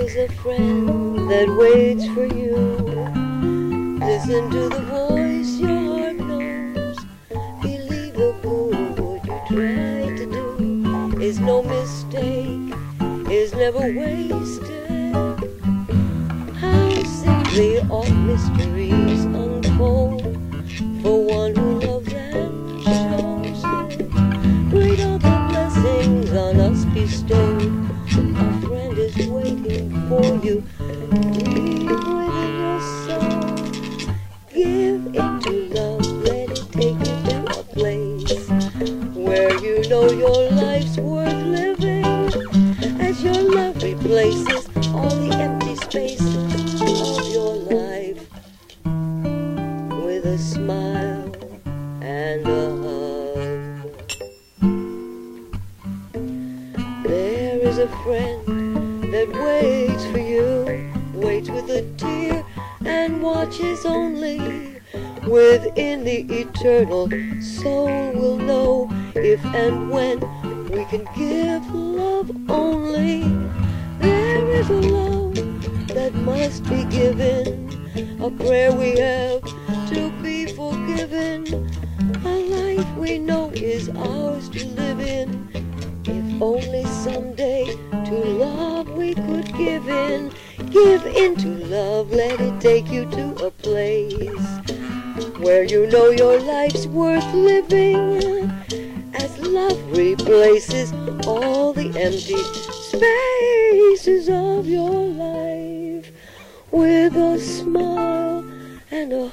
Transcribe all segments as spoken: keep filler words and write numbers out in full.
is a friend that waits for you. Listen to the voice your heart knows. Believe the good you try to do is no mistake, is never wasted. How simply all mysteries unfold for one who loves and shows it. Great are the blessings on us bestowed. A friend is waiting for you. Breathe within your soul. Give it to love. Let it take you to a place where you know your life's worth living, as your love replaces all the empty spaces of your life with a smile and a hug. There is a friend that waits for you, waits with a tear and watches only. Within the eternal soul will know if and when we can give love only. There is a love that must be given, a prayer we have to be forgiven, a life we know is ours to live in. If only someday to love we could give in. Give into love, let it take you to a place where you know your life's worth living, as love replaces all the empty spaces of your life with a smile and a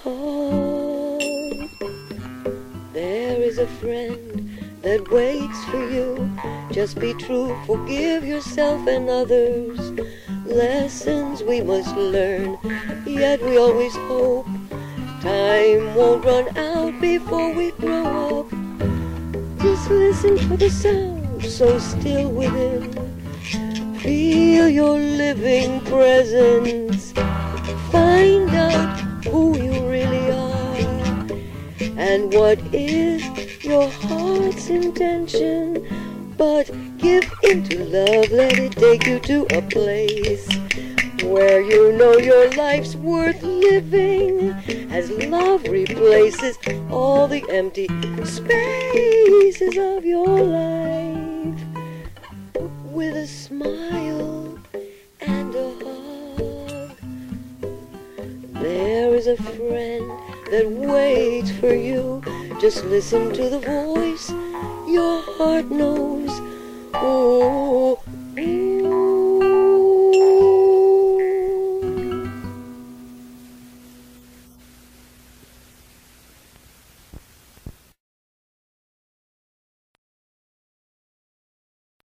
hug. There is a friend that waits for you. Just be true, forgive yourself and others. Lessons we must learn, yet we always hope time won't run out before we grow up. Just listen for the sound so still within. Feel your living presence. Find out who you really are and what is your heart's intention. But give into love, let it take you to a place where you know your life's worth living, as love replaces all the empty spaces of your life with a smile and a hug. There is a friend that waits for you. Just listen to the voice your heart knows.